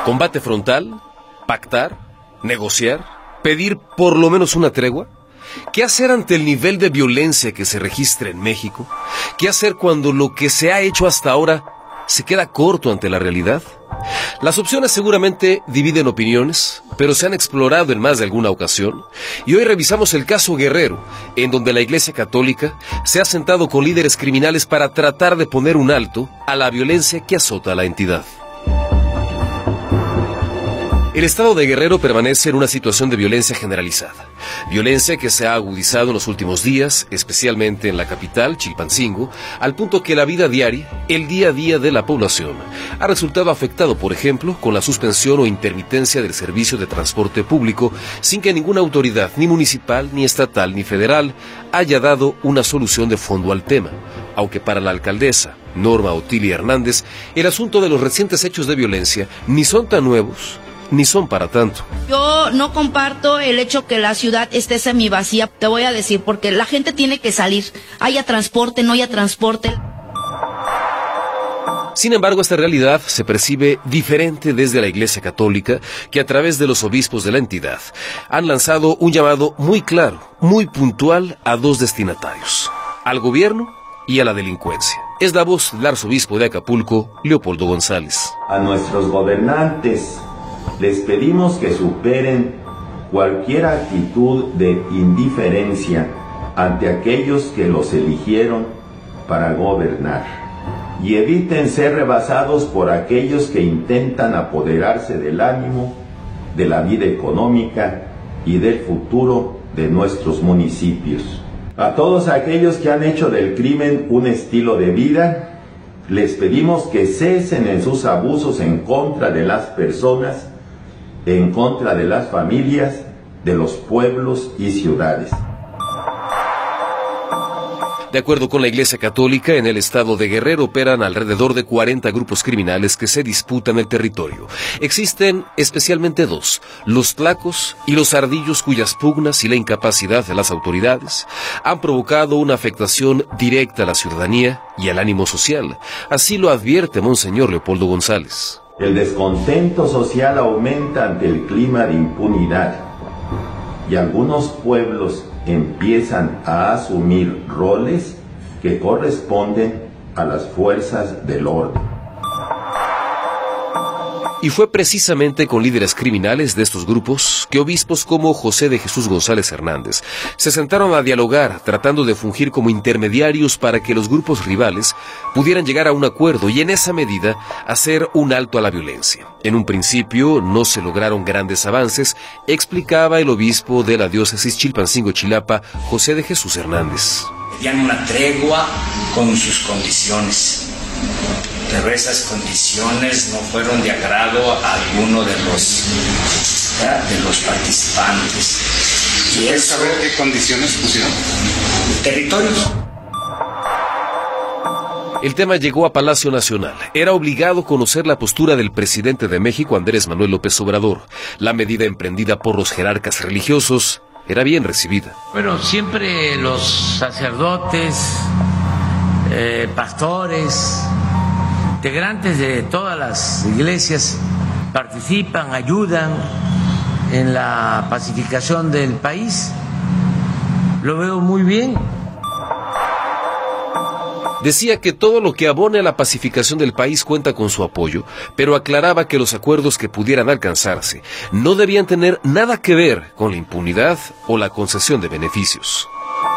¿Combate frontal? ¿Pactar? ¿Negociar? ¿Pedir por lo menos una tregua? ¿Qué hacer ante el nivel de violencia que se registra en México? ¿Qué hacer cuando lo que se ha hecho hasta ahora se queda corto ante la realidad? Las opciones seguramente dividen opiniones, pero se han explorado en más de alguna ocasión, y hoy revisamos el caso Guerrero, en donde la Iglesia Católica se ha sentado con líderes criminales para tratar de poner un alto a la violencia que azota a la entidad. El estado de Guerrero permanece en una situación de violencia generalizada. Violencia que se ha agudizado en los últimos días, especialmente en la capital, Chilpancingo, al punto que la vida diaria, el día a día de la población, ha resultado afectado, por ejemplo, con la suspensión o intermitencia del servicio de transporte público, sin que ninguna autoridad, ni municipal, ni estatal, ni federal, haya dado una solución de fondo al tema. Aunque para la alcaldesa, Norma Otilia Hernández, el asunto de los recientes hechos de violencia ni son tan nuevos, ni son para tanto. Yo no comparto el hecho que la ciudad esté semivacía. Te voy a decir, porque la gente tiene que salir. Haya transporte, no haya transporte. Sin embargo, esta realidad se percibe diferente desde la Iglesia Católica, que a través de los obispos de la entidad han lanzado un llamado muy claro, muy puntual a dos destinatarios: al gobierno y a la delincuencia. Es la voz del arzobispo de Acapulco, Leopoldo González. A nuestros gobernantes les pedimos que superen cualquier actitud de indiferencia ante aquellos que los eligieron para gobernar y eviten ser rebasados por aquellos que intentan apoderarse del ánimo, de la vida económica y del futuro de nuestros municipios. A todos aquellos que han hecho del crimen un estilo de vida, les pedimos que cesen en sus abusos en contra de las personas, en contra de las familias, de los pueblos y ciudades. De acuerdo con la Iglesia Católica, en el estado de Guerrero operan alrededor de 40 grupos criminales que se disputan el territorio. Existen especialmente dos: los tlacos y los ardillos, cuyas pugnas y la incapacidad de las autoridades han provocado una afectación directa a la ciudadanía y al ánimo social. Así lo advierte Monseñor Leopoldo González. El descontento social aumenta ante el clima de impunidad y algunos pueblos empiezan a asumir roles que corresponden a las fuerzas del orden. Y fue precisamente con líderes criminales de estos grupos que obispos como José de Jesús González Hernández se sentaron a dialogar, tratando de fungir como intermediarios para que los grupos rivales pudieran llegar a un acuerdo y en esa medida hacer un alto a la violencia. En un principio no se lograron grandes avances, explicaba el obispo de la diócesis Chilpancingo-Chilapa, José de Jesús Hernández. Pedían una tregua con sus condiciones, pero esas condiciones no fueron de agrado a alguno de los participantes. Y ¿Puedes saber qué condiciones pusieron? Territorios. El tema llegó a Palacio Nacional. Era obligado conocer la postura del presidente de México, Andrés Manuel López Obrador. La medida emprendida por los jerarcas religiosos era bien recibida. Bueno, siempre los sacerdotes, pastores, integrantes de todas las iglesias participan, ayudan en la pacificación del país. Lo veo muy bien. Decía que todo lo que abone a la pacificación del país cuenta con su apoyo, pero aclaraba que los acuerdos que pudieran alcanzarse no debían tener nada que ver con la impunidad o la concesión de beneficios.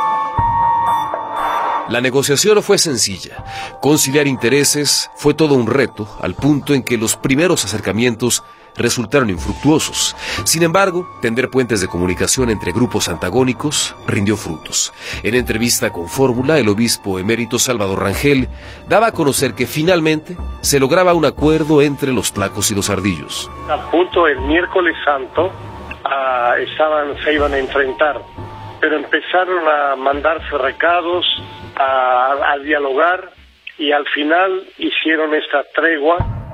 La negociación fue sencilla. Conciliar intereses fue todo un reto, al punto en que los primeros acercamientos resultaron infructuosos. Sin embargo, tender puentes de comunicación entre grupos antagónicos rindió frutos. En entrevista con Fórmula, el obispo emérito Salvador Rangel daba a conocer que finalmente se lograba un acuerdo entre los tlacos y los ardillos. A punto el miércoles santo se iban a enfrentar, pero empezaron a mandarse recados, a dialogar, y al final hicieron esta tregua.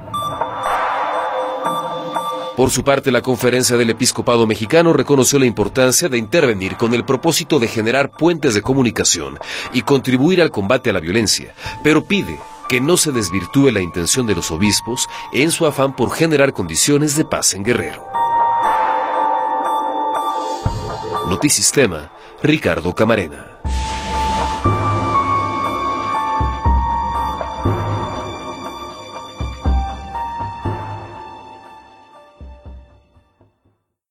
Por su parte, la Conferencia del Episcopado Mexicano reconoció la importancia de intervenir con el propósito de generar puentes de comunicación y contribuir al combate a la violencia, pero pide que no se desvirtúe la intención de los obispos en su afán por generar condiciones de paz en Guerrero. Notisistema, Ricardo Camarena.